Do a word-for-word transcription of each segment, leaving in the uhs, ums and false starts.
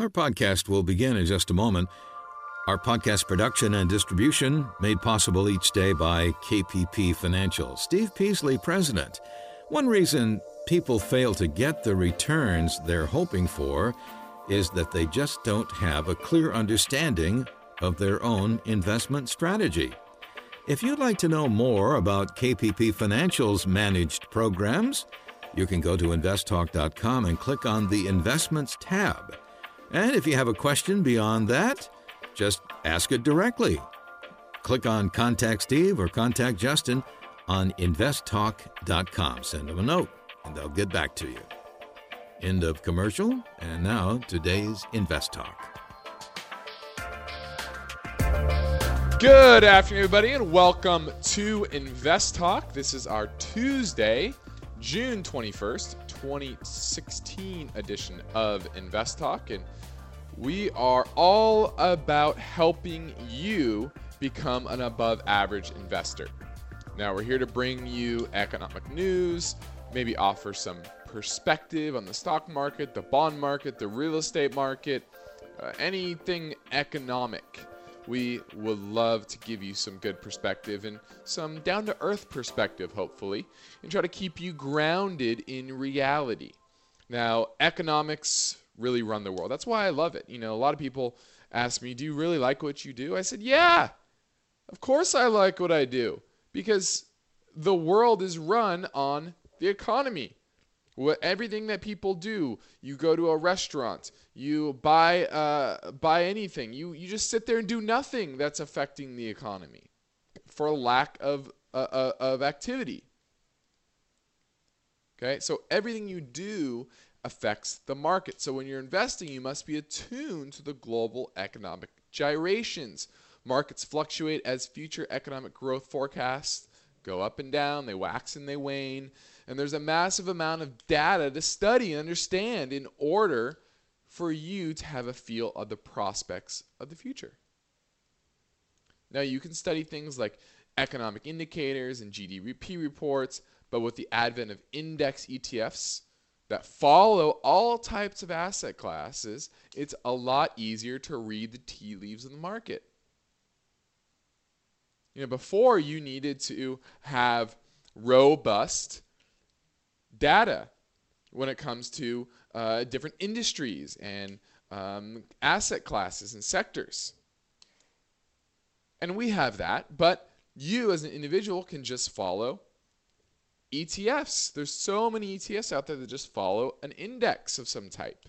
Our podcast will begin in just a moment. Our podcast production and distribution made possible each day by K P P Financial. Steve Peasley, President. One reason people fail to get the returns they're hoping for is that they just don't have a clear understanding of their own investment strategy. If you'd like to know more about K P P Financial's managed programs, you can go to invest talk dot com and click on the Investments tab. And if you have a question beyond that, just ask it directly. Click on Contact Steve or Contact Justin on invest talk dot com. Send them a note, and they'll get back to you. End of commercial, and now today's Invest Talk. Good afternoon, everybody, and welcome to Invest Talk. This is our Tuesday, June twenty-first, twenty sixteen edition of Invest Talk, and we are all about helping you become an above-average investor. Now, we're here to bring you economic news, maybe offer some perspective on the stock market, the bond market, the real estate market, uh, anything economic. We would love to give you some good perspective and some down-to-earth perspective, hopefully, and try to keep you grounded in reality. Now, economics really run the world. That's why I love it. You know, a lot of people ask me, do you really like what you do? I said, yeah, of course I like what I do, because the world is run on the economy. What, everything that people do, you go to a restaurant, you buy uh, buy anything, you, you just sit there and do nothing that's affecting the economy for lack of, uh, uh, of activity. Okay, so everything you do affects the market. So when you're investing, you must be attuned to the global economic gyrations. Markets fluctuate as future economic growth forecasts go up and down, they wax and they wane, and there's a massive amount of data to study and understand in order for you to have a feel of the prospects of the future. Now, you can study things like economic indicators and G D P reports, but with the advent of index E T Fs that follow all types of asset classes, it's a lot easier to read the tea leaves in the market. You know, before you needed to have robust data when it comes to uh, different industries and um, asset classes and sectors. And we have that, but you as an individual can just follow E T Fs. There's so many E T Fs out there that just follow an index of some type.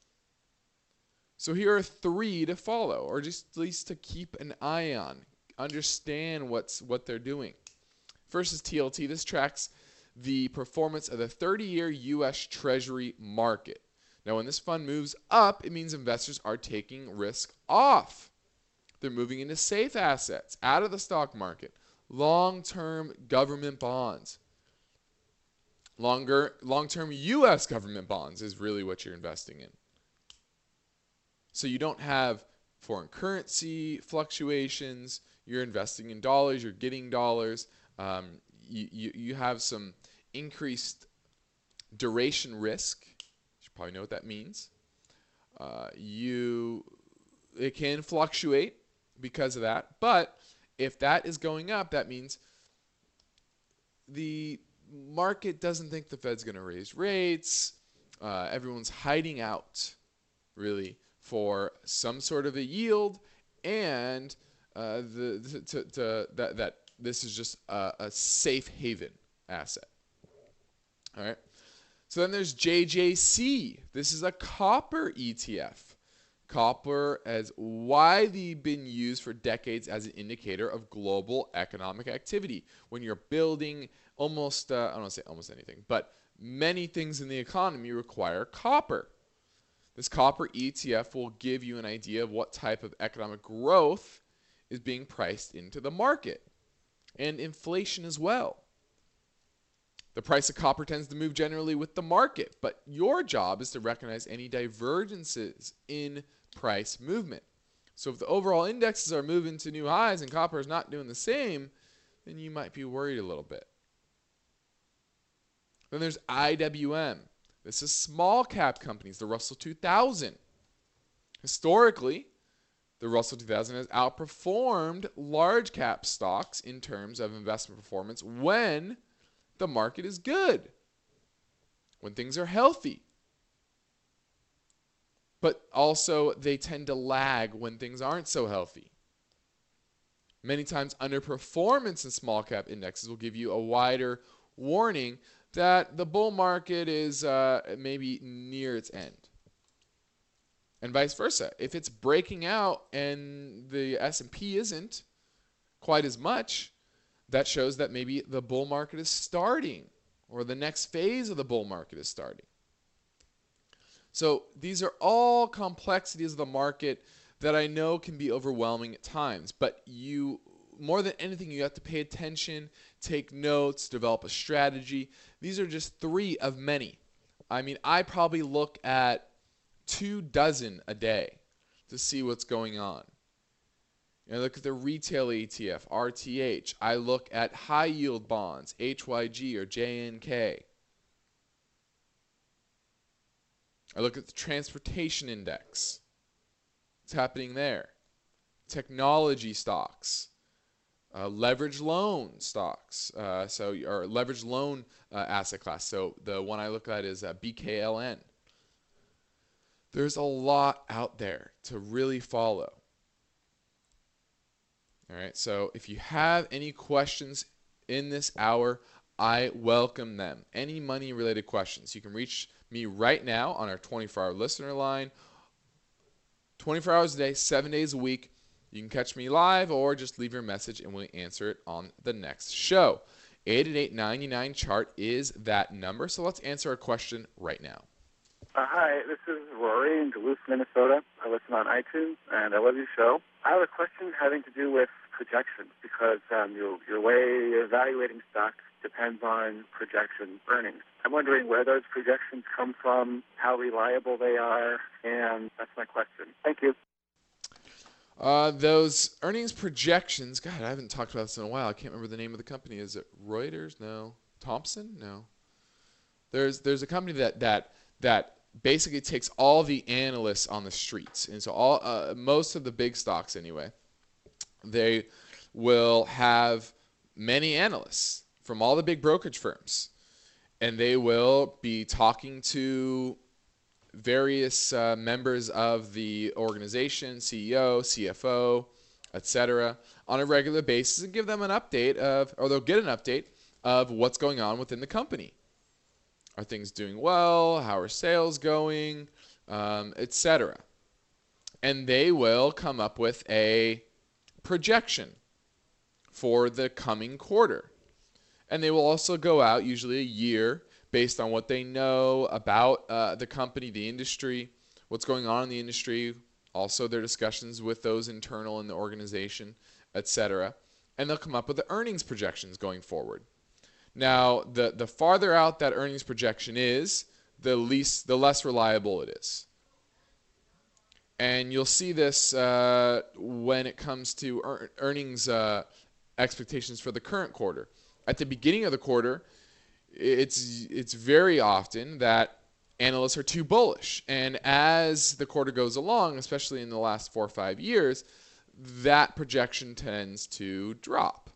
So here are three to follow, or just at least to keep an eye on. Understand what's what they're doing. First is T L T. This tracks the performance of the thirty-year U S Treasury market. Now, when this fund moves up, it means investors are taking risk off. They're moving into safe assets, out of the stock market, long-term government bonds. Longer, long-term U S government bonds is really what you're investing in. So you don't have foreign currency fluctuations. You're investing in dollars. You're getting dollars. Um, you, you, you have some increased duration risk. You should probably know what that means. Uh, you, it can fluctuate because of that. But if that is going up, that means the market doesn't think the Fed's going to raise rates. Uh, everyone's hiding out, really, for some sort of a yield, and uh, the, the to, to, that that this is just a, a safe haven asset. All right. So then there's J J C. This is a copper E T F. Copper has widely been used for decades as an indicator of global economic activity. When you're building almost, uh, I don't want to say almost anything, but many things in the economy require copper. This copper E T F will give you an idea of what type of economic growth is being priced into the market, and inflation as well. The price of copper tends to move generally with the market, but your job is to recognize any divergences in price movement. So if the overall indexes are moving to new highs and copper is not doing the same, then you might be worried a little bit. Then there's I W M. This is small cap companies, the Russell two thousand. Historically, the Russell two thousand has outperformed large cap stocks in terms of investment performance when the market is good, when things are healthy. But also, they tend to lag when things aren't so healthy. Many times, underperformance in small cap indexes will give you a wider warning that the bull market is uh, maybe near its end. And vice versa. If it's breaking out and the S and P isn't quite as much, that shows that maybe the bull market is starting, or the next phase of the bull market is starting. So these are all complexities of the market that I know can be overwhelming at times. But you, more than anything, you have to pay attention, take notes, develop a strategy. These are just three of many. I mean, I probably look at two dozen a day to see what's going on. I look at the retail E T F, R T H. I look at high yield bonds, H Y G or J N K. I look at the transportation index. What's happening there? Technology stocks, uh, leverage loan stocks, uh, so or leverage loan uh, asset class. So the one I look at is uh, B K L N. There's a lot out there to really follow. All right, so if you have any questions in this hour, I welcome them. Any money-related questions, you can reach me right now on our twenty-four hour listener line. twenty-four hours a day, seven days a week. You can catch me live or just leave your message and we'll answer it on the next show. eight eight eight, nine nine, C H A R T is that number. So let's answer a question right now. Uh, hi, this is Rory in Duluth, Minnesota. I listen on iTunes, and I love your show. I have a question having to do with projections, because um, your, your way you're evaluating stocks depends on projection earnings. I'm wondering where those projections come from, how reliable they are, and that's my question. Thank you. Uh, those earnings projections, God, I haven't talked about this in a while. I can't remember the name of the company. Is it Reuters? No. Thompson? No. There's there's a company that that that basically takes all the analysts on the streets, and so all uh, most of the big stocks anyway, they will have many analysts from all the big brokerage firms, and they will be talking to various uh, members of the organization, C E O, C F O, et cetera, on a regular basis, and give them an update of, or they'll get an update of what's going on within the company. Are things doing well? How are sales going? Um, et cetera. And they will come up with a projection for the coming quarter. And they will also go out usually a year based on what they know about uh, the company, the industry, what's going on in the industry, also their discussions with those internal in the organization, et cetera. And they'll come up with the earnings projections going forward. Now, the, the farther out that earnings projection is, the least, the less reliable it is. And you'll see this uh, when it comes to er- earnings uh, expectations for the current quarter. At the beginning of the quarter, it's it's very often that analysts are too bullish. And as the quarter goes along, especially in the last four or five years, that projection tends to drop.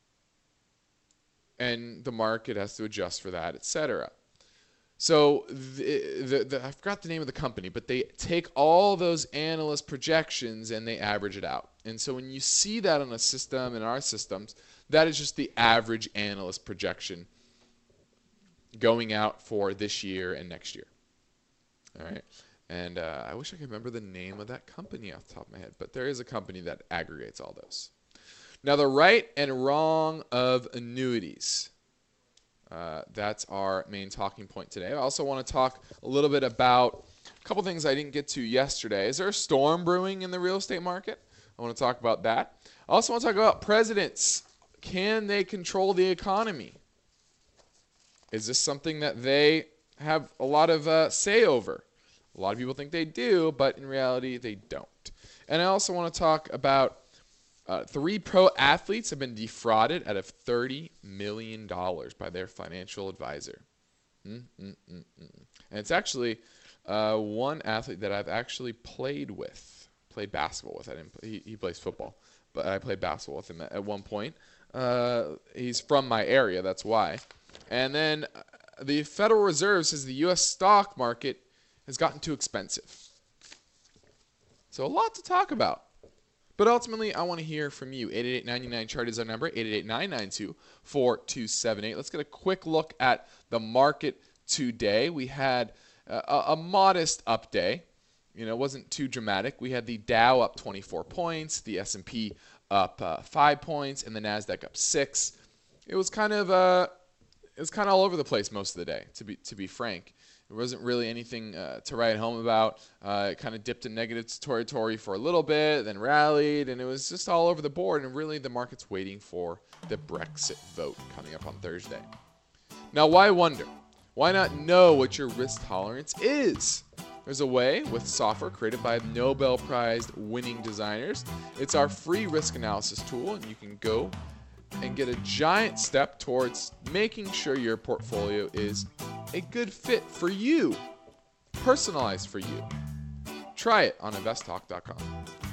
And the market has to adjust for that, et cetera. So the, the, the, I forgot the name of the company, but they take all those analyst projections and they average it out. And so when you see that on a system, in our systems, that is just the average analyst projection going out for this year and next year. All right. And uh, I wish I could remember the name of that company off the top of my head, but there is a company that aggregates all those. Now, the right and wrong of annuities. Uh, that's our main talking point today. I also want to talk a little bit about a couple things I didn't get to yesterday. Is there a storm brewing in the real estate market? I want to talk about that. I also want to talk about presidents. Can they control the economy? Is this something that they have a lot of uh, say over? A lot of people think they do, but in reality, they don't. And I also want to talk about Uh, three pro athletes have been defrauded out of thirty million dollars by their financial advisor. Mm-mm-mm-mm. And it's actually uh, one athlete that I've actually played with, played basketball with. I didn't. He, he plays football, but I played basketball with him at, at one point. Uh, he's from my area, that's why. And then the Federal Reserve says the U S stock market has gotten too expensive. So a lot to talk about. But ultimately, I want to hear from you. eight eight eight, nine nine, chart is our number, eight eight eight, nine nine two, four two seven eight. Let's get a quick look at the market today. We had a, a modest up day. You know, it wasn't too dramatic. We had the Dow up twenty-four points, the S and P up uh, five points, and the NASDAQ up six. It was kind of uh, it was kind of all over the place most of the day, to be to be frank. There wasn't really anything uh, to write home about. Uh, it kind of dipped in negative territory for a little bit, then rallied, and it was just all over the board. And really, the market's waiting for the Brexit vote coming up on Thursday. Now, why wonder? Why not know what your risk tolerance is? There's a way with software created by Nobel Prize winning designers. It's our free risk analysis tool, and you can go and get a giant step towards making sure your portfolio is a good fit for you, personalized for you. Try it on invest talk dot com.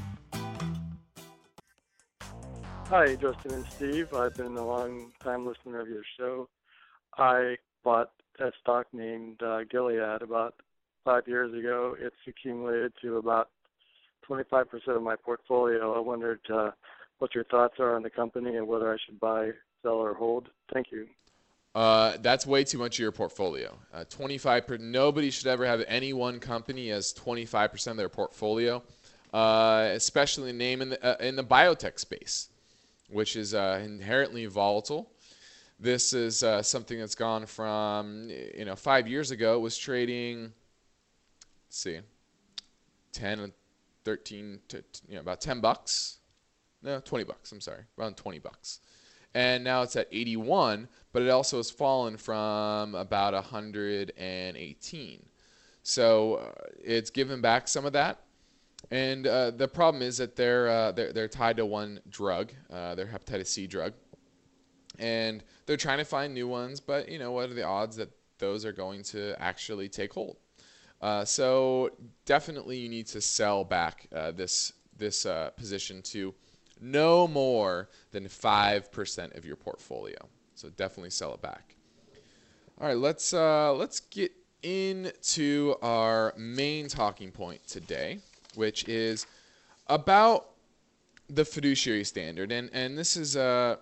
Hi, Justin and Steve. I've been a long time listener of your show. I bought a stock named uh, Gilead about five years ago. It's accumulated to about twenty-five percent of my portfolio. I wondered uh, what your thoughts are on the company and whether I should buy, sell, or hold. Thank you. Uh, that's way too much of your portfolio. Uh, twenty-five percent. Nobody should ever have any one company as twenty-five percent of their portfolio, uh, especially the name in the uh, in the biotech space, which is uh, inherently volatile. This is uh, something that's gone from, you know, five years ago it was trading, let's see, ten and thirteen to, you know, about ten bucks. No, twenty bucks. I'm sorry, around twenty bucks. And now it's at eighty-one, but it also has fallen from about one hundred eighteen. So uh, it's given back some of that. And uh, the problem is that they're, uh, they're, they're tied to one drug, uh, their hepatitis C drug. And they're trying to find new ones, but, you know, what are the odds that those are going to actually take hold? Uh, so definitely you need to sell back uh, this, this uh, position to no more than five percent of your portfolio. So definitely sell it back. All right, let's uh, let's get into our main talking point today, which is about the fiduciary standard. And and this is uh,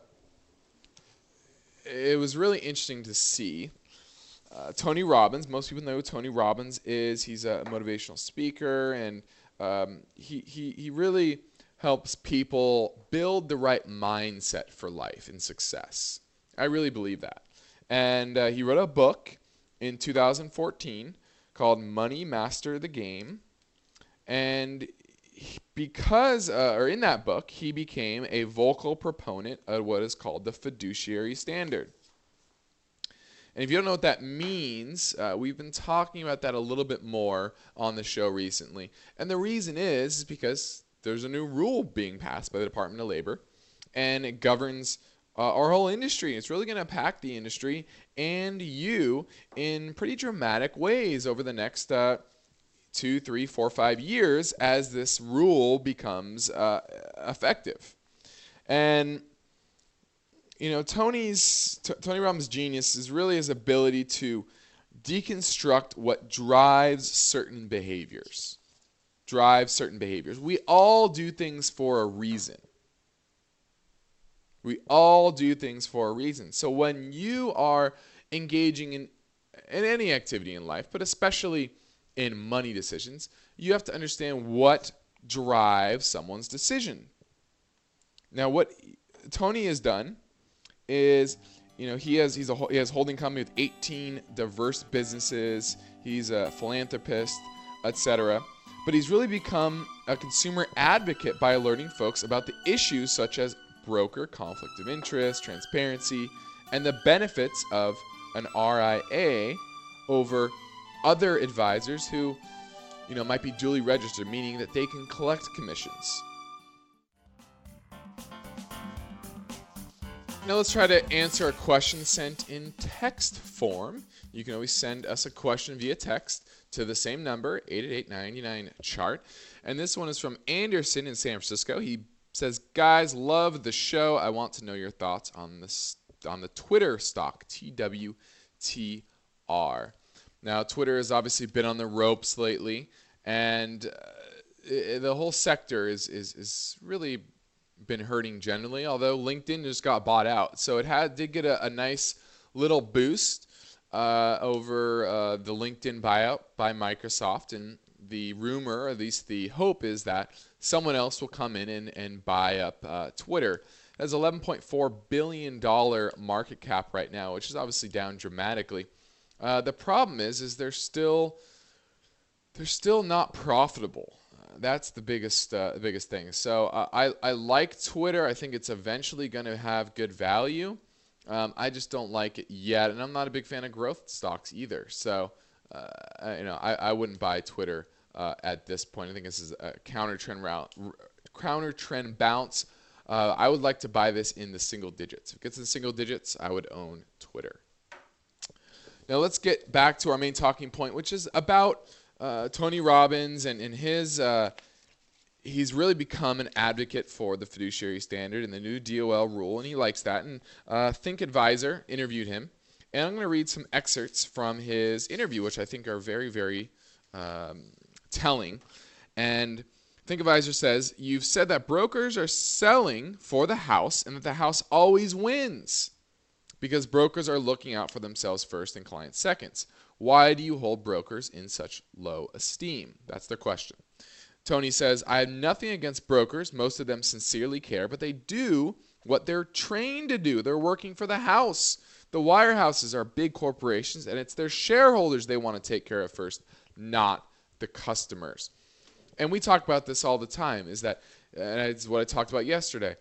it was really interesting to see. Uh, Tony Robbins, most people know who Tony Robbins is. He's a motivational speaker, and um, he he he really helps people build the right mindset for life and success. I really believe that. And uh, he wrote a book in two thousand fourteen called Money Master the Game. And he, because, uh, or in that book, he became a vocal proponent of what is called the fiduciary standard. And if you don't know what that means, uh, we've been talking about that a little bit more on the show recently. And the reason is, is because there's a new rule being passed by the Department of Labor, and it governs uh, our whole industry. It's really going to impact the industry and you in pretty dramatic ways over the next uh, two, three, four, five years as this rule becomes uh, effective. And you know, Tony's T- Tony Robbins' genius is really his ability to deconstruct what drives certain behaviors. Drive certain behaviors. We all do things for a reason. We all do things for a reason. So when you are engaging in, in any activity in life, but especially in money decisions, you have to understand what drives someone's decision. Now, what Tony has done is, you know, he has he's a he has a holding company with eighteen diverse businesses. He's a philanthropist, et cetera. But he's really become a consumer advocate by alerting folks about the issues such as broker conflict of interest, transparency, and the benefits of an R I A over other advisors who, you know, might be duly registered, meaning that they can collect commissions. Now let's try to answer a question sent in text form. You can always send us a question via text to the same number, eight eight eight, nine nine, chart. And this one is from Anderson in San Francisco. He says, guys, love the show. I want to know your thoughts on this on the Twitter stock, T W T R. Now, Twitter has obviously been on the ropes lately, and uh, it, the whole sector is, is is really been hurting generally, although LinkedIn just got bought out. So it had did get a, a nice little boost uh, over uh, the LinkedIn buyout by Microsoft, and the rumor, or at least the hope, is that someone else will come in and, and buy up uh, Twitter. It has eleven point four billion dollars market cap right now, which is obviously down dramatically. Uh, the problem is, is they're still they're still not profitable. Uh, that's the biggest uh, biggest thing. So uh, I I like Twitter. I think it's eventually going to have good value. Um, I just don't like it yet, and I'm not a big fan of growth stocks either. So uh, you know, I, I wouldn't buy Twitter uh, at this point. I think this is a counter trend route, counter trend bounce. Uh, I would like to buy this in the single digits. If it gets in the single digits, I would own Twitter. Now let's get back to our main talking point, which is about uh, Tony Robbins and, and his, uh, he's really become an advocate for the fiduciary standard and the new D O L rule, and he likes that. And uh, Think Advisor interviewed him, and I'm going to read some excerpts from his interview, which I think are very, very um, telling. And Think Advisor says, you've said that brokers are selling for the house and that the house always wins, because brokers are looking out for themselves first and clients seconds. Why do you hold brokers in such low esteem? That's their question. Tony says, I have nothing against brokers. Most of them sincerely care, but they do what they're trained to do. They're working for the house. The wirehouses are big corporations, and it's their shareholders they want to take care of first, not the customers. And we talk about this all the time, is that, and it's what I talked about yesterday,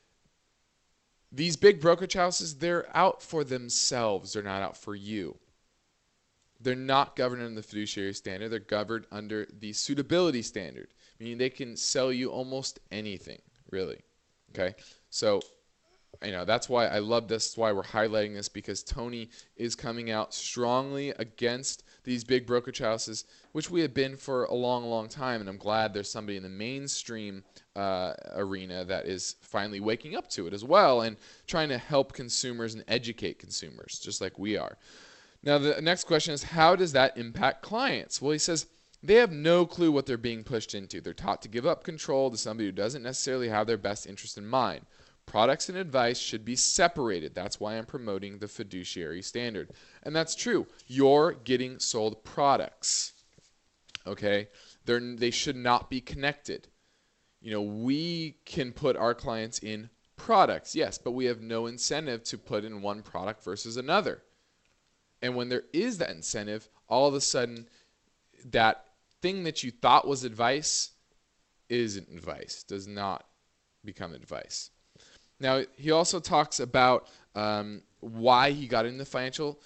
these big brokerage houses, they're out for themselves. They're not out for you. They're not governed under the fiduciary standard. They're governed under the suitability standard, meaning they can sell you almost anything, really. Okay? So, you know, that's why I love this. That's why we're highlighting this, because Tony is coming out strongly against these big brokerage houses, which we have been for a long, long time. And I'm glad there's somebody in the mainstream uh, arena that is finally waking up to it as well and trying to help consumers and educate consumers, just like we are. Now, the next question is, how does that impact clients? Well, he says they have no clue what they're being pushed into. They're taught to give up control to somebody who doesn't necessarily have their best interest in mind. Products and advice should be separated. That's why I'm promoting the fiduciary standard. And that's true. You're getting sold products. Okay? They're, they should not be connected. You know, we can put our clients in products, yes, but we have no incentive to put in one product versus another. And when there is that incentive, all of a sudden, that thing that you thought was advice isn't advice, does not become advice. Now, he also talks about um, why he got into the financial,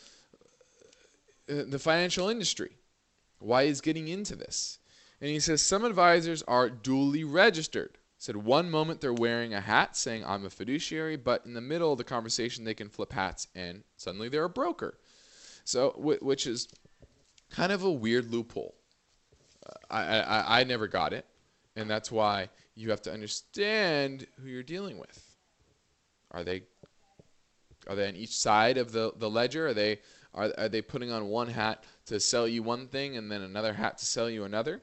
uh, the financial industry, why he's getting into this. And he says some advisors are duly registered. He said one moment they're wearing a hat saying I'm a fiduciary, but in the middle of the conversation they can flip hats and suddenly they're a broker. So, which is kind of a weird loophole. Uh, I, I I never got it, and that's why you have to understand who you're dealing with. Are they are they on each side of the, the ledger? Are they are are they putting on one hat to sell you one thing and then another hat to sell you another?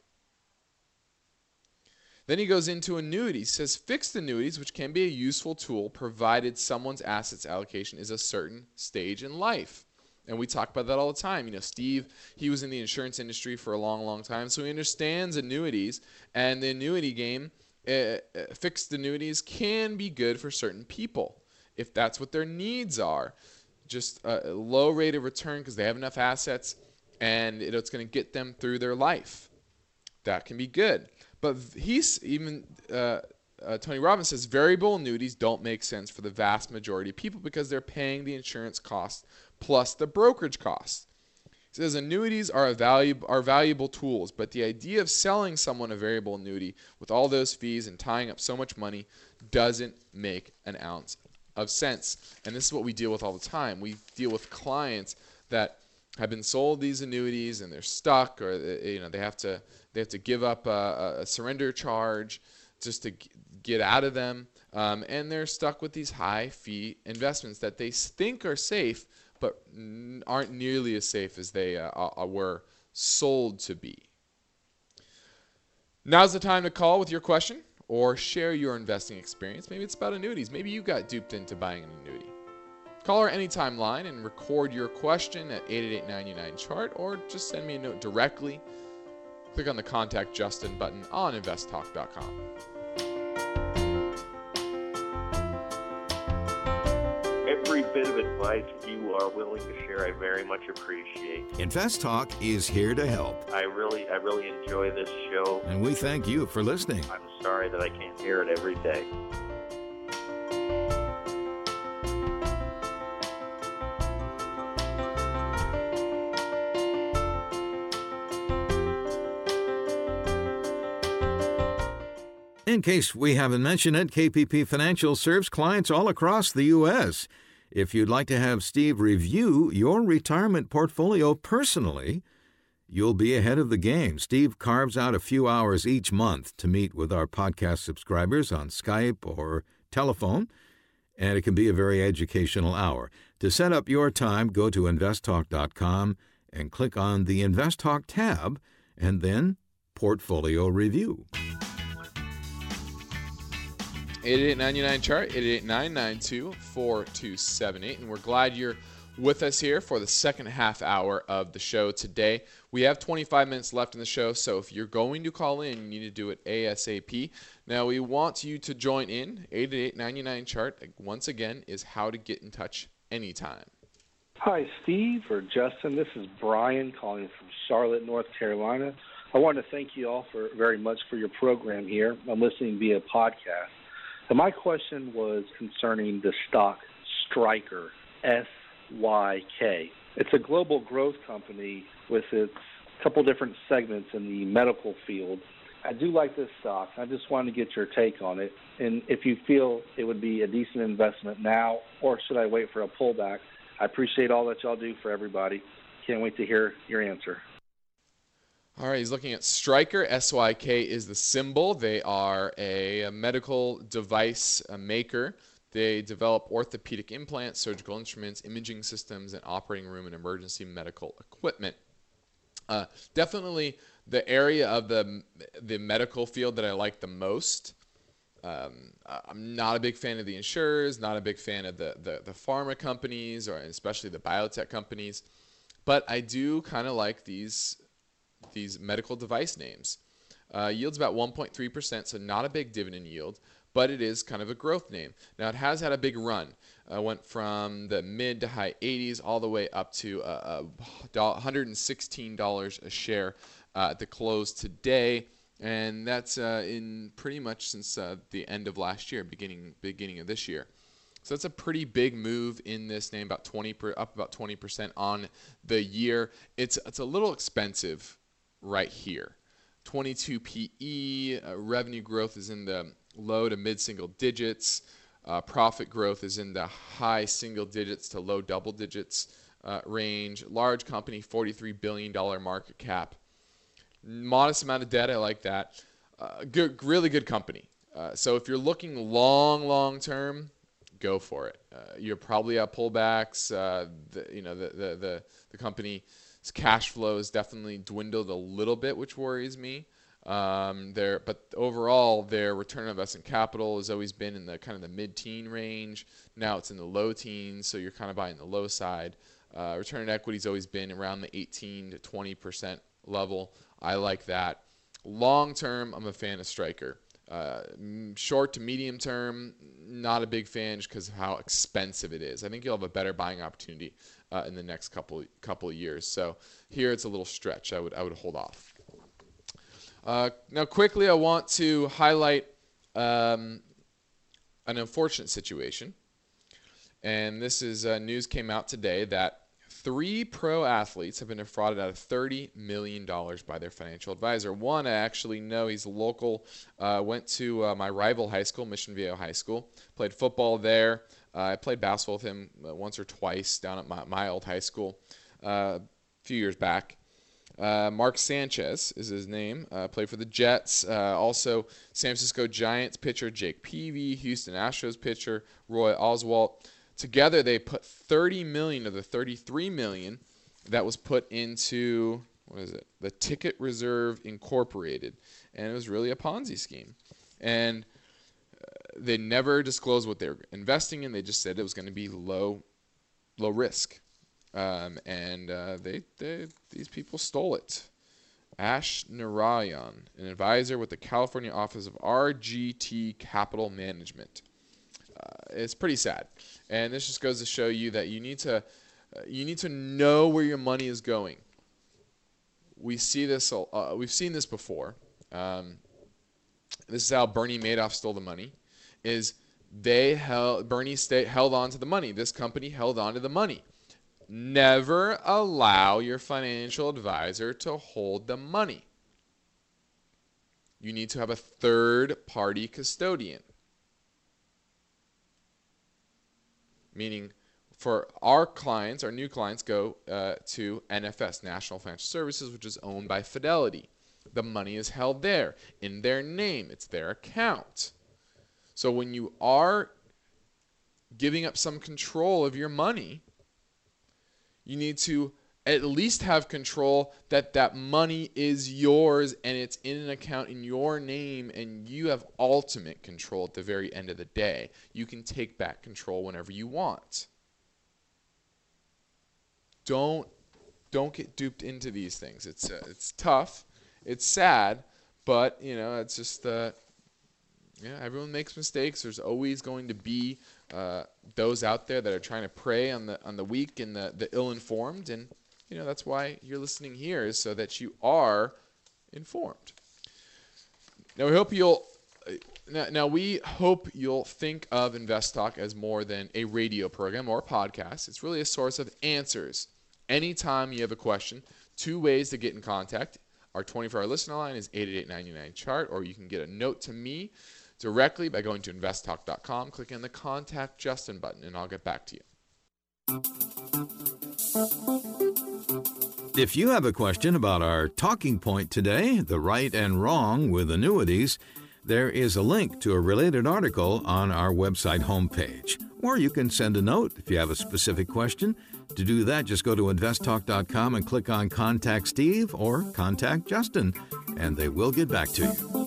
Then he goes into annuities. He says fixed annuities, which can be a useful tool provided someone's assets allocation is a certain stage in life. And we talk about that all the time. You know, Steve, he was in the insurance industry for a long, long time, so he understands annuities. And the annuity game, uh, fixed annuities can be good for certain people if that's what their needs are. Just a low rate of return because they have enough assets, and it's going to get them through their life. That can be good. But he's even uh, uh, Tony Robbins says variable annuities don't make sense for the vast majority of people because they're paying the insurance cost plus the brokerage costs. He says annuities are, a valuable, are valuable tools, but the idea of selling someone a variable annuity with all those fees and tying up so much money doesn't make an ounce of sense. And this is what we deal with all the time. We deal with clients that have been sold these annuities and they're stuck, or you know they have to they have to give up a, a surrender charge just to get out of them, um, and they're stuck with these high fee investments that they think are safe, but aren't nearly as safe as they uh, were sold to be. Now's the time to call with your question or share your investing experience. Maybe it's about annuities. Maybe you got duped into buying an annuity. Call our Anytime line and record your question at eight eight eight, nine nine, chart, or just send me a note directly. Click on the Contact Justin button on invest talk dot com. Every bit of advice you are willing to share, I very much appreciate. InvestTalk is here to help. I really, I really enjoy this show. And we thank you for listening. I'm sorry that I can't hear it every day. In case we haven't mentioned it, K P P Financial serves clients all across the U S If you'd like to have Steve review your retirement portfolio personally, you'll be ahead of the game. Steve carves out a few hours each month to meet with our podcast subscribers on Skype or telephone, and it can be a very educational hour. To set up your time, go to invest talk dot com and click on the InvestTalk tab, and then Portfolio Review. eight eight eight, nine nine, chart, eight eight eight, nine nine two, four two seven eight. And we're glad you're with us here for the second half hour of the show today. We have twenty-five minutes left in the show, so if you're going to call in, you need to do it ASAP. Now, we want you to join in. eight eight eight, nine nine, chart, once again, is how to get in touch anytime. Hi, Steve or Justin. This is Brian calling from Charlotte, North Carolina. I want to thank you all for very much for your program here. I'm listening via podcast. And my question was concerning the stock Stryker, S Y K. It's a global growth company with its couple different segments in the medical field. I do like this stock. I just wanted to get your take on it. And if you feel it would be a decent investment now, or should I wait for a pullback? I appreciate all that y'all do for everybody. Can't wait to hear your answer. All right, he's looking at Stryker. S Y K is the symbol. They are a, a medical device a maker. They develop orthopedic implants, surgical instruments, imaging systems, and operating room and emergency medical equipment. Uh, definitely the area of the the medical field that I like the most. Um, I'm not a big fan of the insurers, not a big fan of the, the, the pharma companies, or especially the biotech companies. But I do kind of like these these medical device names. Uh, yields about one point three percent, so not a big dividend yield, but it is kind of a growth name. Now, it has had a big run. Uh, went from the mid to high eighties all the way up to uh, one hundred sixteen dollars a share uh, at the close today, and that's uh, in pretty much since uh, the end of last year, beginning beginning of this year. So that's a pretty big move in this name, about twenty per, up about twenty percent on the year. It's it's a little expensive right here. twenty-two P E, uh, revenue growth is in the low to mid single digits. Uh, profit growth is in the high single digits to low double digits uh, range. Large company, forty-three billion dollars market cap. Modest amount of debt, I like that. Uh, good, really good company. Uh, so if you're looking long, long term, go for it. Uh, you're probably at pullbacks. Uh, the, you know, the, the, the, the company's cash flow has definitely dwindled a little bit, which worries me. Um, their, but overall, their return on investment capital has always been in the kind of the mid-teen range. Now it's in the low teens, so you're kind of buying the low side. Uh, return on equity has always been around the eighteen to twenty percent level. I like that. Long term, I'm a fan of Stryker. Uh, short to medium term, not a big fan just because of how expensive it is. I think you'll have a better buying opportunity uh, in the next couple couple of years. So here it's a little stretch. I would I would hold off. Uh, now, quickly, I want to highlight um, an unfortunate situation. And this is uh, news came out today that three pro athletes have been defrauded out of thirty million dollars by their financial advisor. One, I actually know, he's local, uh, went to uh, my rival high school, Mission Viejo High School, played football there. Uh, I played basketball with him once or twice down at my, my old high school uh, a few years back. Uh, Mark Sanchez is his name. Uh, played for the Jets. Uh, also, San Francisco Giants pitcher Jake Peavy, Houston Astros pitcher Roy Oswalt. Together, they put thirty million dollars of the thirty-three million dollars that was put into, what is it, the Ticket Reserve Incorporated. And it was really a Ponzi scheme. And uh, they never disclosed what they were investing in. They just said it was going to be low, low risk. Um, and uh, they, they these people stole it. Ash Narayan, an advisor with the California office of R G T Capital Management. Uh, it's pretty sad, and this just goes to show you that you need to uh, you need to know where your money is going. We see this. Uh, we've seen this before. Um, this is how Bernie Madoff stole the money. Is they held Bernie stay, held on to the money. This company held on to the money. Never allow your financial advisor to hold the money. You need to have a third-party custodian. Meaning, for our clients, our new clients go uh, to N F S, National Financial Services, which is owned by Fidelity. The money is held there in their name. It's their account. So when you are giving up some control of your money, you need to at least have control that that money is yours and it's in an account in your name, and you have ultimate control at the very end of the day. You can take back control whenever you want. Don't don't get duped into these things. It's uh, it's tough, it's sad, but you know it's just uh, yeah. Everyone makes mistakes. There's always going to be uh, those out there that are trying to prey on the on the weak and the, the ill-informed, and you know that's why you're listening here, is so that you are informed. Now we hope you'll now, now we hope you'll think of Invest Talk as more than a radio program or a podcast. It's really a source of answers. Anytime you have a question, two ways to get in contact. Our twenty-four hour listener line is eight eight eight, nine nine, C H A R T, or you can get a note to me directly by going to invest talk dot com, clicking on the Contact Justin button, and I'll get back to you. If you have a question about our talking point today, the right and wrong with annuities, there is a link to a related article on our website homepage. Or you can send a note if you have a specific question. To do that, just go to invest talk dot com and click on Contact Steve or Contact Justin, and they will get back to you.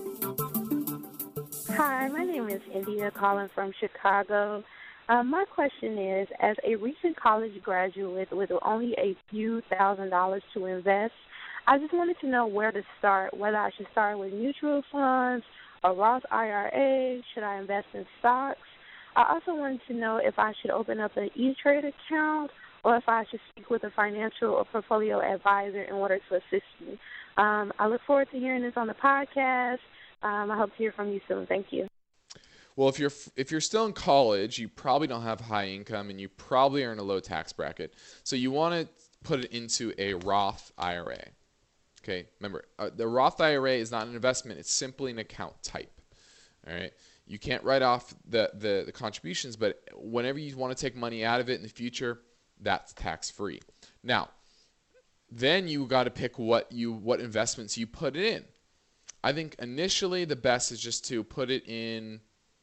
Hi, my name is India, calling from Chicago. Uh, my question is, as a recent college graduate with only a few thousand dollars to invest, I just wanted to know where to start, whether I should start with mutual funds, a Roth I R A, should I invest in stocks? I also wanted to know if I should open up an E-Trade account or if I should speak with a financial or portfolio advisor in order to assist me. Um, I look forward to hearing this on the podcast. Um, I hope to hear from you soon. Thank you. Well, if you're if you're still in college, you probably don't have high income and you probably are in a low tax bracket. So you want to put it into a Roth I R A. Okay, remember, uh, the Roth I R A is not an investment. It's simply an account type. All right. You can't write off the, the, the contributions, but whenever you want to take money out of it in the future, that's tax-free. Now, then you got to pick what you what investments you put it in. I think initially the best is just to put it in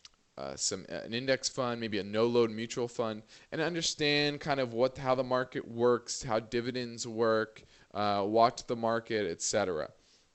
uh, some an index fund, maybe a no-load mutual fund, and understand kind of what how the market works, how dividends work, uh, watch the market, et cetera.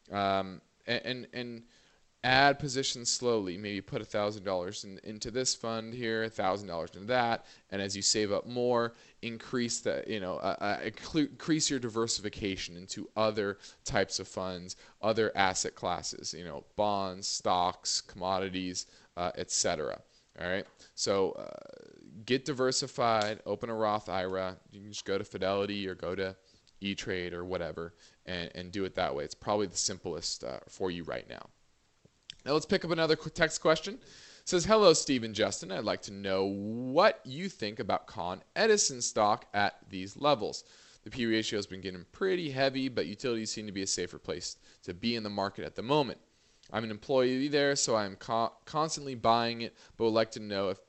Um, and, and and add positions slowly. Maybe put one thousand dollars in, into this fund here, one thousand dollars into that, and as you save up more, increase the, you know, uh, uh, increase your diversification into other types of funds, other asset classes, you know, bonds, stocks, commodities, uh, et cetera. All right. So uh, get diversified. Open a Roth I R A. You can just go to Fidelity or go to E-Trade or whatever, and, and do it that way. It's probably the simplest uh, for you right now. Now let's pick up another text question. It says, hello, Steve and Justin. I'd like to know what you think about Con Edison stock at these levels. The P ratio has been getting pretty heavy, but utilities seem to be a safer place to be in the market at the moment. I'm an employee there, so I'm co- constantly buying it, but would like to know if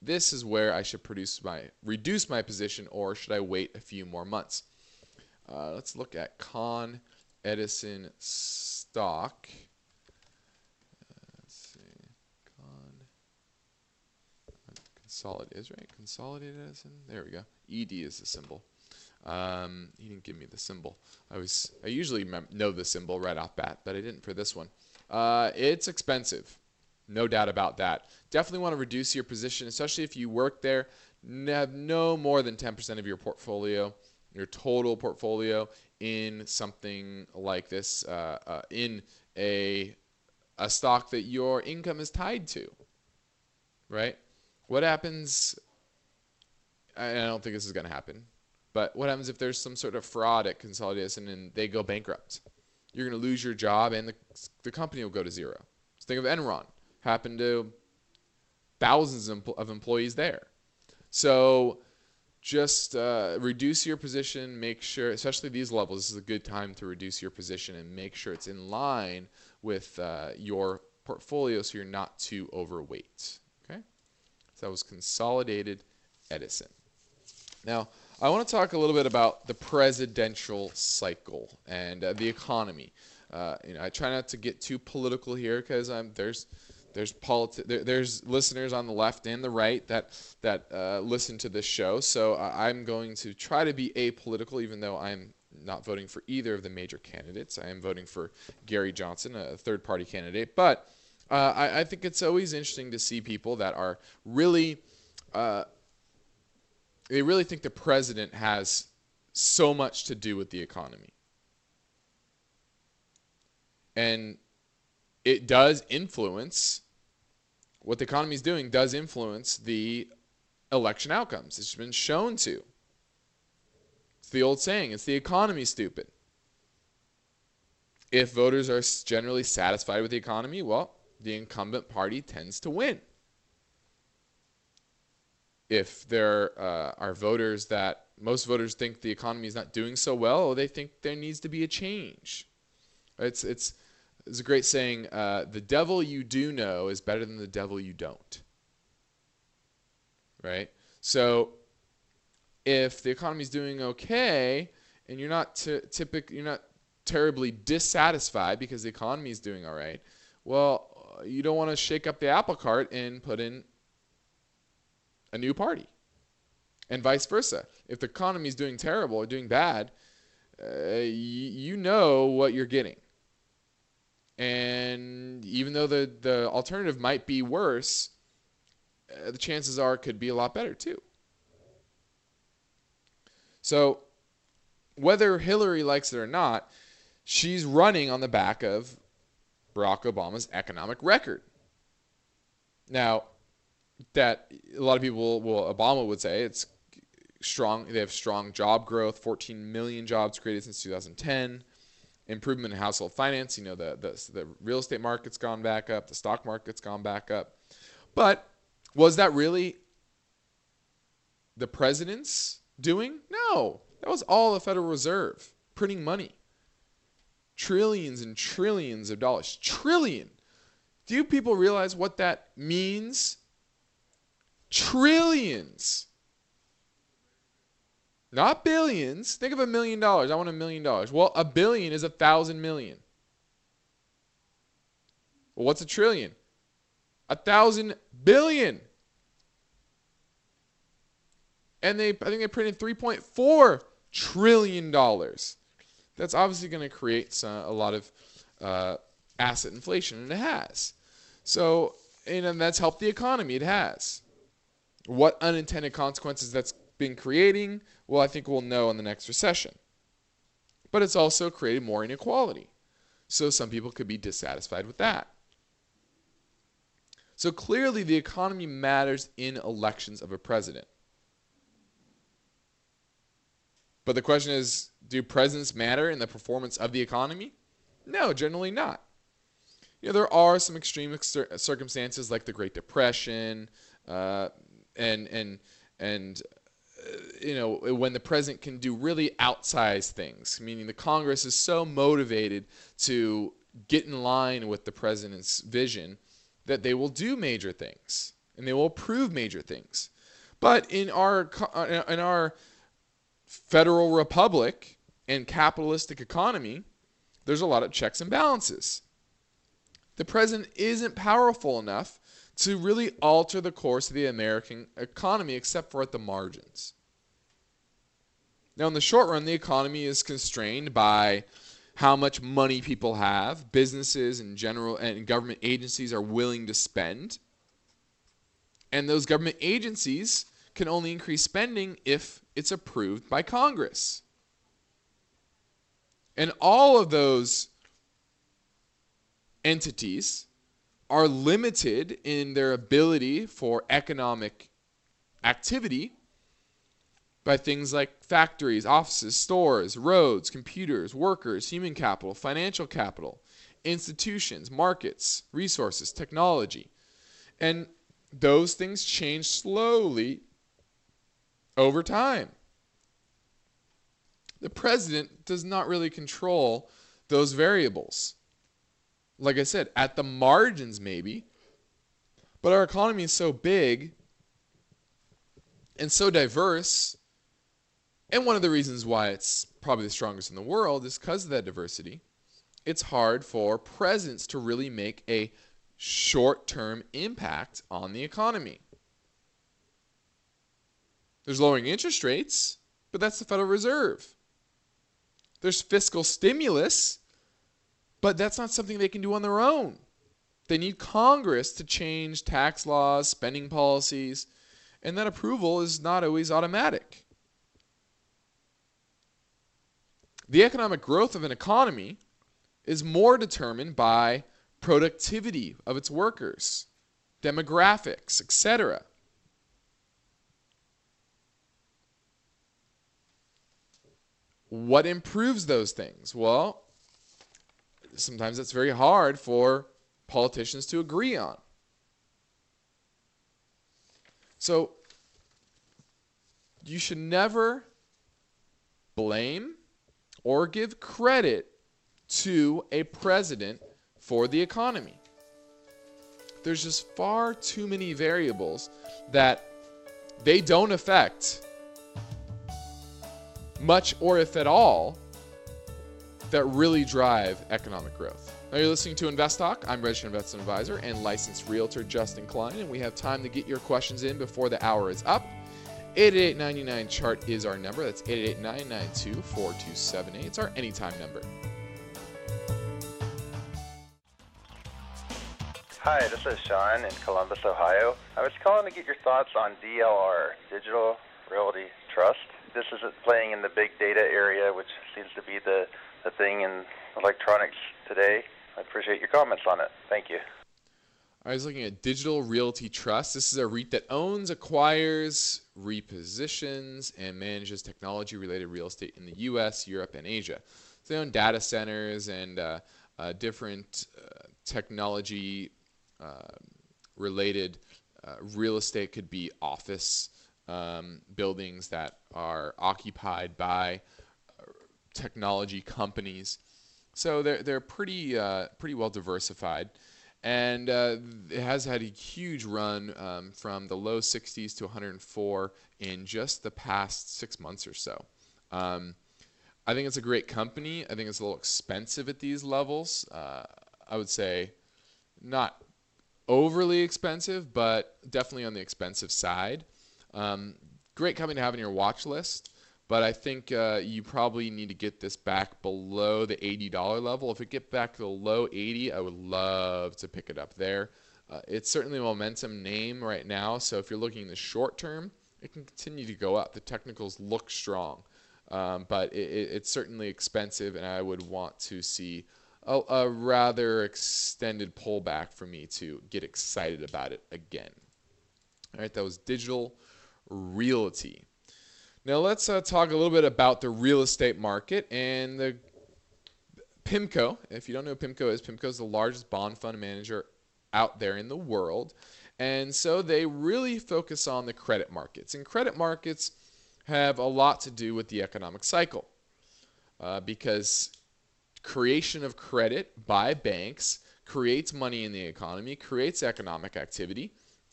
this is where I should produce my reduce my position, or should I wait a few more months? Uh, let's look at Con Edison stock. Uh, let's see, Con Consolidated is right. Consolidated Edison. There we go. E D is the symbol. Um, he didn't give me the symbol. I was I usually mem- know the symbol right off bat, but I didn't for this one. Uh, it's expensive, no doubt about that. Definitely want to reduce your position, especially if you work there. Have no more than ten percent of your portfolio, your total portfolio, in something like this, uh, uh, in a a stock that your income is tied to. Right? What happens? I don't think this is going to happen. But what happens if there's some sort of fraud at Consolidated and they go bankrupt? You're going to lose your job, and the the company will go to zero. Just think of Enron. Happened to thousands of employees there. So just uh, reduce your position. Make sure, especially these levels, this is a good time to reduce your position and make sure it's in line with uh, your portfolio so you're not too overweight. Okay? So that was Consolidated Edison. Now, I want to talk a little bit about the presidential cycle and uh, the economy. Uh, you know, I try not to get too political here because um, there's there's politi- there, there's listeners on the left and the right that that uh, listen to this show. So uh, I'm going to try to be apolitical, even though I'm not voting for either of the major candidates. I am voting for Gary Johnson, a third-party candidate. But uh, I, I think it's always interesting to see people that are really uh, they really think the president has so much to do with the economy. And it does influence, what the economy is doing does influence the election outcomes. It's been shown to. It's the old saying, it's the economy, stupid. If voters are generally satisfied with the economy, well, the incumbent party tends to win. If there uh, are voters that, most voters think the economy is not doing so well, they think there needs to be a change. It's it's it's a great saying, uh, the devil you do know is better than the devil you don't. Right? So if the economy is doing okay and you're not t- typic, you're not terribly dissatisfied because the economy is doing all right, well, you don't want to shake up the apple cart and put in a new party, and vice versa. If the economy is doing terrible or doing bad, uh, y- you know what you're getting. And even though the, the alternative might be worse, uh, the chances are it could be a lot better too. So whether Hillary likes it or not, she's running on the back of Barack Obama's economic record. Now, that a lot of people, well, Obama would say it's strong. They have strong job growth, fourteen million jobs created since two thousand ten. Improvement in household finance. You know, the, the the real estate market's gone back up. The stock market's gone back up. But was that really the president's doing? No. That was all the Federal Reserve printing money. Trillions and trillions of dollars. Trillion. Do you people realize what that means? Trillions. Not billions. Think of a million dollars. I want a million dollars. Well, a billion is a thousand million. Well, what's a trillion? A thousand billion. And they, I think they printed three point four trillion dollars. That's obviously going to create some, a lot of uh, asset inflation, and it has. So, and that's helped the economy. It has. What unintended consequences that's been creating, well, I think we'll know in the next recession. But it's also created more inequality. So some people could be dissatisfied with that. So clearly the economy matters in elections of a president. But the question is, do presidents matter in the performance of the economy? No, generally not. You know, there are some extreme circumstances like the Great Depression, uh, and and and uh, you know, when the president can do really outsized things, meaning the Congress is so motivated to get in line with the president's vision that they will do major things. and they will approve major things. But in our in our federal republic and capitalistic economy, there's a lot of checks and balances. The president isn't powerful enough to really alter the course of the American economy, except for at the margins. Now, in the short run, the economy is constrained by how much money people have, businesses and general and government agencies are willing to spend. And those government agencies can only increase spending if it's approved by Congress. And all of those entities are limited in their ability for economic activity by things like factories, offices, stores, roads, computers, workers, human capital, financial capital, institutions, markets, resources, technology. And those things change slowly over time. The president does not really control those variables. Like I said, at the margins maybe, but our economy is so big and so diverse, and one of the reasons why it's probably the strongest in the world is because of that diversity. It's hard for presidents to really make a short-term impact on the economy. There's lowering interest rates, but that's the Federal Reserve. There's fiscal stimulus, but that's not something they can do on their own. They need Congress to change tax laws, spending policies, and that approval is not always automatic. The economic growth of an economy is more determined by productivity of its workers, demographics, et cetera. What improves those things? Well, sometimes it's very hard for politicians to agree on. So you should never blame or give credit to a president for the economy. There's just far too many variables that they don't affect much, or if at all, that really drive economic growth. Now you're listening to Invest Talk. I'm registered investment advisor and licensed realtor Justin Klein, and we have time to get your questions in before the hour is up. eight eight eight, nine nine, C H A R T is our number. That's eight eight eight, nine nine two, four two seven eight. It's our anytime number. Hi, this is Sean in Columbus, Ohio. I was calling to get your thoughts on D L R, Digital Realty Trust. This is playing in the big data area, which seems to be the, the thing in electronics today. I appreciate your comments on it. Thank you. I was looking at Digital Realty Trust. This is a REIT that owns, acquires, repositions, and manages technology-related real estate in the U S, Europe, and Asia. So they own data centers and uh, uh, different uh, technology-related uh, uh, real estate. Could be office um, buildings that are occupied by uh, technology companies. So they're they're pretty uh, pretty well diversified. And uh, it has had a huge run um, from the low sixties to one hundred four in just the past six months or so. Um, I think it's a great company. I think it's a little expensive at these levels. Uh, I would say not overly expensive, but definitely on the expensive side. Um, great company to have on your watch list. But I think uh, you probably need to get this back below the eighty dollars level. If it get back to the low eighty, I would love to pick it up there. Uh, it's certainly a momentum name right now, so if you're looking in the short term, it can continue to go up. The technicals look strong, um, but it, it, it's certainly expensive, and I would want to see a, a rather extended pullback for me to get excited about it again. All right, that was Digital Realty. Now let's uh, talk a little bit about the real estate market and the PIMCO. If you don't know what PIMCO is, PIMCO is the largest bond fund manager out there in the world. And so they really focus on the credit markets. And credit markets have a lot to do with the economic cycle uh, because creation of credit by banks creates money in the economy, creates economic activity,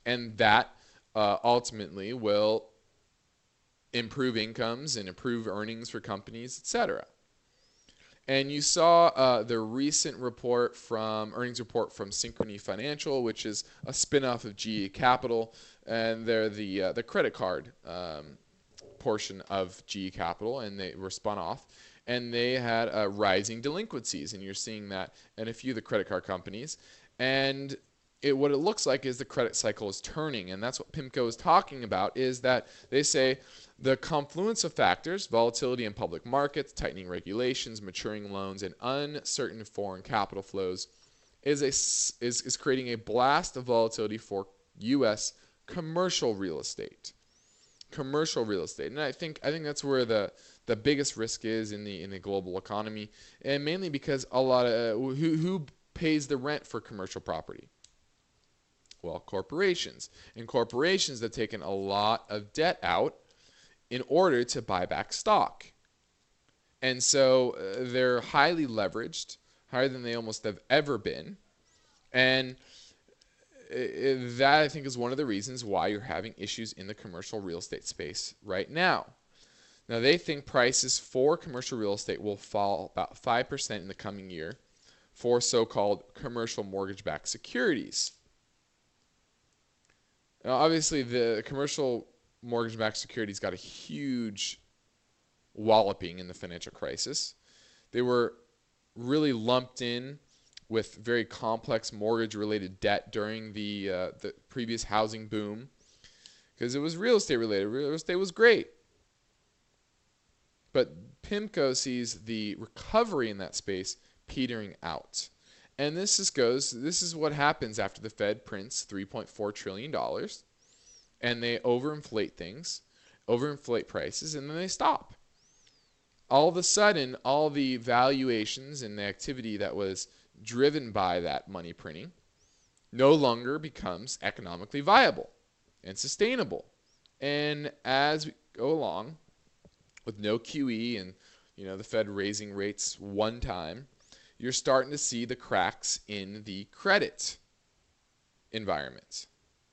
And that uh, ultimately will improve incomes and improve earnings for companies, et cetera. And you saw uh, the recent report from earnings report from Synchrony Financial, which is a spinoff of G E Capital, and they're the uh, the credit card um, portion of G E Capital, and they were spun off. And they had uh, rising delinquencies, and you're seeing that in a few of the credit card companies. And it, what it looks like is the credit cycle is turning, and that's what PIMCO is talking about, is that they say the confluence of factors, volatility in public markets, tightening regulations, maturing loans, and uncertain foreign capital flows is, a, is, is creating a blast of volatility for U S commercial real estate. Commercial real estate. And I think I think that's where the the biggest risk is in the in the global economy, and mainly because a lot of uh, who who pays the rent for commercial property? Well, corporations. And corporations have taken a lot of debt out in order to buy back stock. And so uh, they're highly leveraged, higher than they almost have ever been. And it, that, I think, is one of the reasons why you're having issues in the commercial real estate space right now. Now, they think prices for commercial real estate will fall about five percent in the coming year for so-called commercial mortgage-backed securities. Now, obviously, the commercial mortgage-backed securities got a huge walloping in the financial crisis. They were really lumped in with very complex mortgage-related debt during the uh, the previous housing boom, because it was real estate related. Real estate was great. But PIMCO sees the recovery in that space petering out. And this is goes this is what happens after the Fed prints three point four trillion dollars, and they overinflate things, overinflate prices, and then they stop. All of a sudden, all the valuations and the activity that was driven by that money printing no longer becomes economically viable and sustainable. And as we go along, with no Q E and, you know, the Fed raising rates one time, you're starting to see the cracks in the credit environment.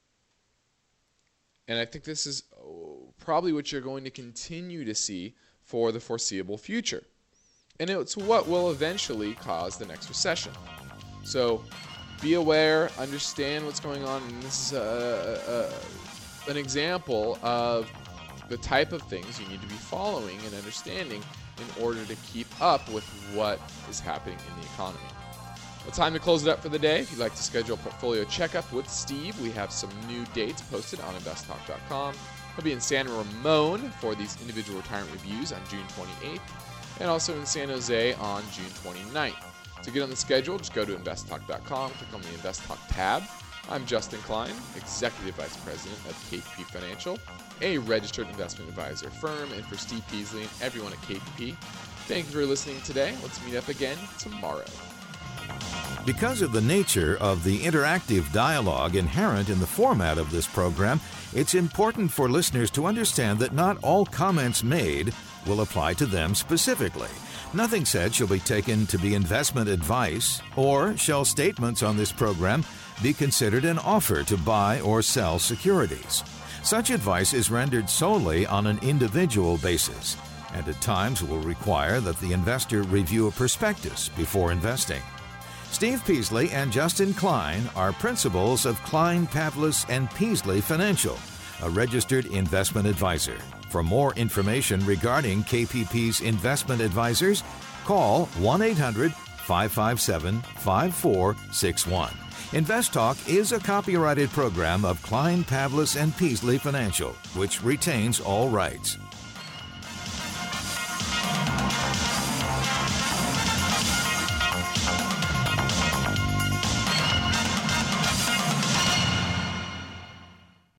And I think this is probably what you're going to continue to see for the foreseeable future. And it's what will eventually cause the next recession. So be aware, understand what's going on, and this is a, a, an example of the type of things you need to be following and understanding in order to keep up with what is happening in the economy. Well, time to close it up for the day. If you'd like to schedule a portfolio checkup with Steve, we have some new dates posted on invest talk dot com. He'll be in San Ramon for these individual retirement reviews on June twenty-eighth, and also in San Jose on June twenty-ninth. To get on the schedule, just go to invest talk dot com, click on the InvestTalk tab. I'm Justin Klein, Executive Vice President of K P P Financial, a registered investment advisor firm, and for Steve Peasley and everyone at K P P, thank you for listening today. Let's meet up again tomorrow. Because of the nature of the interactive dialogue inherent in the format of this program, it's important for listeners to understand that not all comments made will apply to them specifically. Nothing said shall be taken to be investment advice, or shall statements on this program be considered an offer to buy or sell securities. Such advice is rendered solely on an individual basis, and at times will require that the investor review a prospectus before investing. Steve Peasley and Justin Klein are principals of Klein, Pavlis and Peasley Financial, a registered investment advisor. For more information regarding K P P's investment advisors, call one eight hundred five five seven five four six one. InvestTalk is a copyrighted program of Klein, Pavlis and Peasley Financial, which retains all rights.